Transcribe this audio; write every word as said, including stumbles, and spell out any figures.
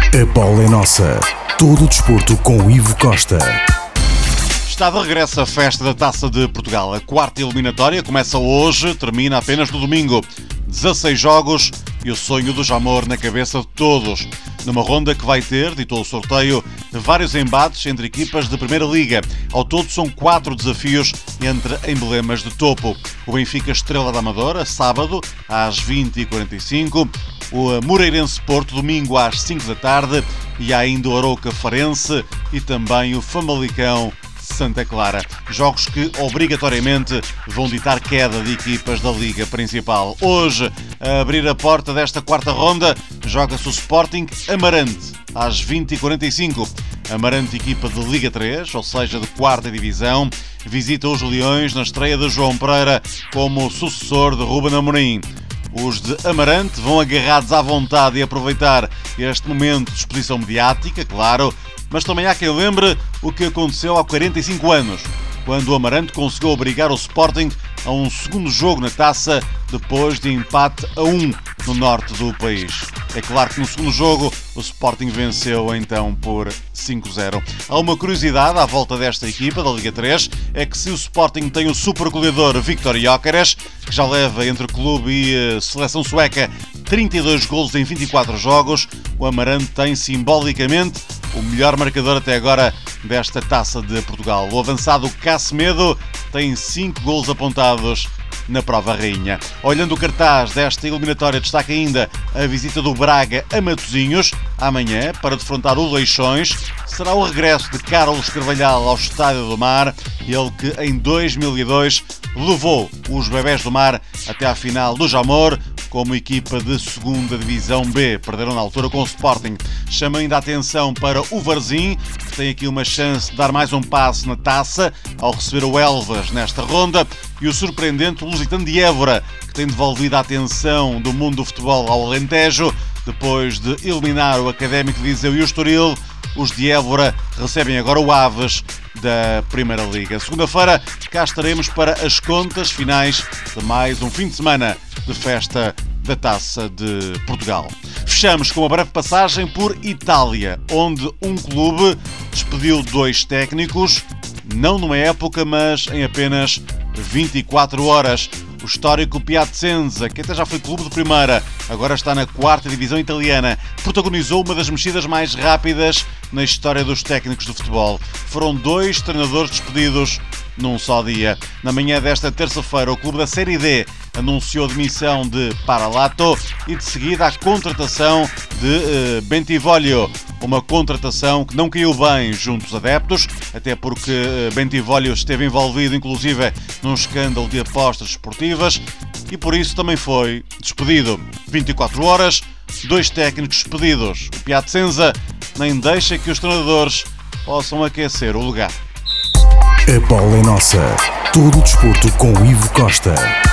A bola é nossa. Todo o desporto com Ivo Costa. Está de regresso a festa da Taça de Portugal. A quarta eliminatória começa hoje, termina apenas no domingo. dezasseis jogos e o sonho do Jamor na cabeça de todos. Numa ronda que vai ter, ditou o sorteio, vários embates entre equipas de Primeira Liga. Ao todo são quatro desafios entre emblemas de topo. O Benfica Estrela da Amadora, sábado, às vinte e quarenta e cinco. O Moreirense Porto, domingo, às cinco da tarde. E há ainda o Arouca Farense e também o Famalicão Santa Clara. Jogos que obrigatoriamente vão ditar queda de equipas da Liga Principal. Hoje, a abrir a porta desta quarta ronda, joga-se o Sporting Amarante, às vinte e quarenta e cinco. Amarante, equipa de Liga três, ou seja, de quarta divisão, visita os Leões na estreia de João Pereira como sucessor de Ruben Amorim. Os de Amarante vão agarrados à vontade e aproveitar este momento de exposição mediática, claro, mas também há quem lembre o que aconteceu há quarenta e cinco anos, quando o Amarante conseguiu obrigar o Sporting a um segundo jogo na taça depois de empate a um no norte do país. É claro que no segundo jogo o Sporting venceu então por cinco a zero. Há uma curiosidade à volta desta equipa da Liga três, é que se o Sporting tem o super goleador Viktor Gyökeres, que já leva entre clube e seleção sueca trinta e dois golos em vinte e quatro jogos, o Amarante tem simbolicamente o melhor marcador até agora desta Taça de Portugal. O avançado Casemedo tem cinco golos apontados na prova rainha. Olhando o cartaz desta eliminatória, destaca ainda a visita do Braga a Matosinhos, amanhã, para defrontar o Leixões. Será o regresso de Carlos Carvalhal ao Estádio do Mar, ele que em dois mil e dois levou os Bebés do Mar até à final do Jamor, como equipa de segunda Divisão B. Perderam na altura com o Sporting. Chama ainda a atenção para o Varzim, que tem aqui uma chance de dar mais um passo na taça ao receber o Elvas nesta ronda, e o surpreendente Lusitano de Évora, que tem devolvido a atenção do mundo do futebol ao Alentejo, depois de eliminar o Académico de Viseu e o Estoril. Os de Évora recebem agora o Aves da Primeira Liga. Segunda-feira cá estaremos para as contas finais de mais um fim de semana de festa da Taça de Portugal. Fechamos com uma breve passagem por Itália, onde um clube despediu dois técnicos, não numa época, mas em apenas vinte e quatro horas. O histórico Piacenza, que até já foi clube de primeira, agora está na quarta divisão italiana, protagonizou uma das mexidas mais rápidas na história dos técnicos de futebol. Foram dois treinadores despedidos num só dia. Na manhã desta terça-feira, o clube da Série D anunciou a demissão de Paralato e de seguida a contratação de uh, Bentivoglio, uma contratação que não caiu bem junto aos adeptos, até porque uh, Bentivoglio esteve envolvido inclusive num escândalo de apostas esportivas e por isso também foi despedido. vinte e quatro horas, dois técnicos despedidos. O Piacenza nem deixa que os treinadores possam aquecer o lugar. A bola é nossa. Todo o desporto com Ivo Costa.